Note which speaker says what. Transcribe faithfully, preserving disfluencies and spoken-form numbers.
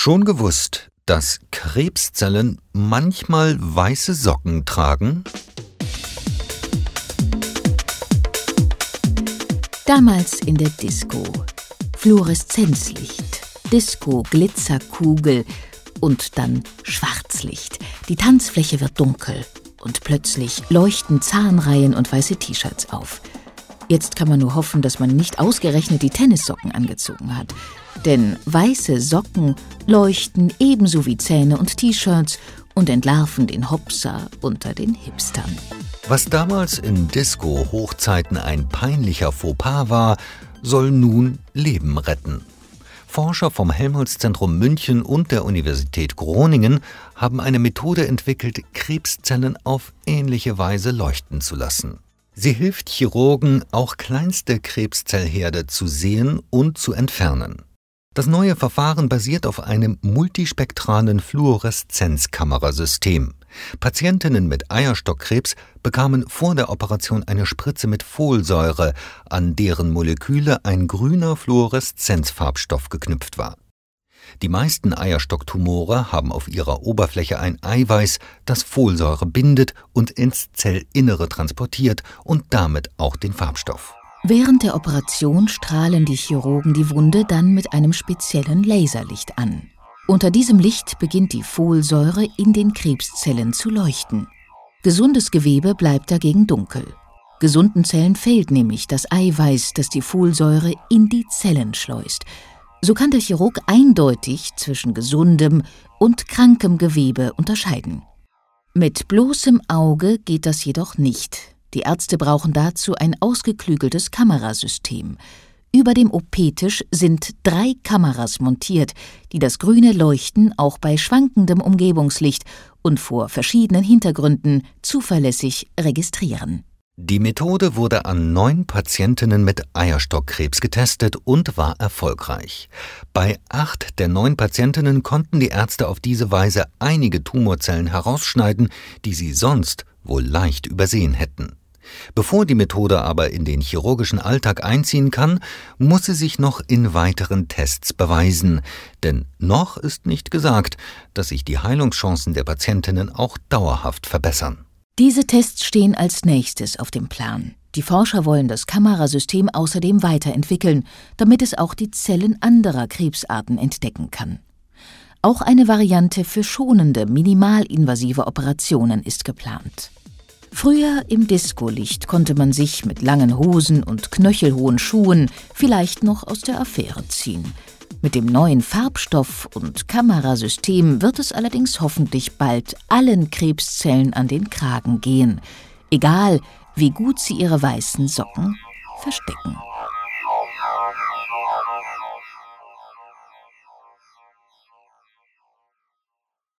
Speaker 1: Schon gewusst, dass Krebszellen manchmal weiße Socken tragen?
Speaker 2: Damals in der Disco. Fluoreszenzlicht, Disco-Glitzerkugel und dann Schwarzlicht. Die Tanzfläche wird dunkel und plötzlich leuchten Zahnreihen und weiße T-Shirts auf. Jetzt kann man nur hoffen, dass man nicht ausgerechnet die Tennissocken angezogen hat. Denn weiße Socken leuchten ebenso wie Zähne und T-Shirts und entlarven den Hopser unter den Hipstern.
Speaker 1: Was damals in Disco-Hochzeiten ein peinlicher Fauxpas war, soll nun Leben retten. Forscher vom Helmholtz-Zentrum München und der Universität Groningen haben eine Methode entwickelt, Krebszellen auf ähnliche Weise leuchten zu lassen. Sie hilft Chirurgen, auch kleinste Krebszellherde zu sehen und zu entfernen. Das neue Verfahren basiert auf einem multispektralen Fluoreszenzkamerasystem. Patientinnen mit Eierstockkrebs bekamen vor der Operation eine Spritze mit Folsäure, an deren Moleküle ein grüner Fluoreszenzfarbstoff geknüpft war. Die meisten Eierstocktumore haben auf ihrer Oberfläche ein Eiweiß, das Folsäure bindet und ins Zellinnere transportiert und damit auch den Farbstoff.
Speaker 2: Während der Operation strahlen die Chirurgen die Wunde dann mit einem speziellen Laserlicht an. Unter diesem Licht beginnt die Folsäure in den Krebszellen zu leuchten. Gesundes Gewebe bleibt dagegen dunkel. Gesunden Zellen fehlt nämlich das Eiweiß, das die Folsäure in die Zellen schleust. So kann der Chirurg eindeutig zwischen gesundem und krankem Gewebe unterscheiden. Mit bloßem Auge geht das jedoch nicht. Die Ärzte brauchen dazu ein ausgeklügeltes Kamerasystem. Über dem O P-Tisch sind drei Kameras montiert, die das grüne Leuchten auch bei schwankendem Umgebungslicht und vor verschiedenen Hintergründen zuverlässig registrieren.
Speaker 1: Die Methode wurde an neun Patientinnen mit Eierstockkrebs getestet und war erfolgreich. Bei acht der neun Patientinnen konnten die Ärzte auf diese Weise einige Tumorzellen herausschneiden, die sie sonst wohl leicht übersehen hätten. Bevor die Methode aber in den chirurgischen Alltag einziehen kann, muss sie sich noch in weiteren Tests beweisen. Denn noch ist nicht gesagt, dass sich die Heilungschancen der Patientinnen auch dauerhaft verbessern.
Speaker 2: Diese Tests stehen als nächstes auf dem Plan. Die Forscher wollen das Kamerasystem außerdem weiterentwickeln, damit es auch die Zellen anderer Krebsarten entdecken kann. Auch eine Variante für schonende, minimalinvasive Operationen ist geplant. Früher im Discolicht konnte man sich mit langen Hosen und knöchelhohen Schuhen vielleicht noch aus der Affäre ziehen. Mit dem neuen Farbstoff- und Kamerasystem wird es allerdings hoffentlich bald allen Krebszellen an den Kragen gehen, egal wie gut sie ihre weißen Socken verstecken.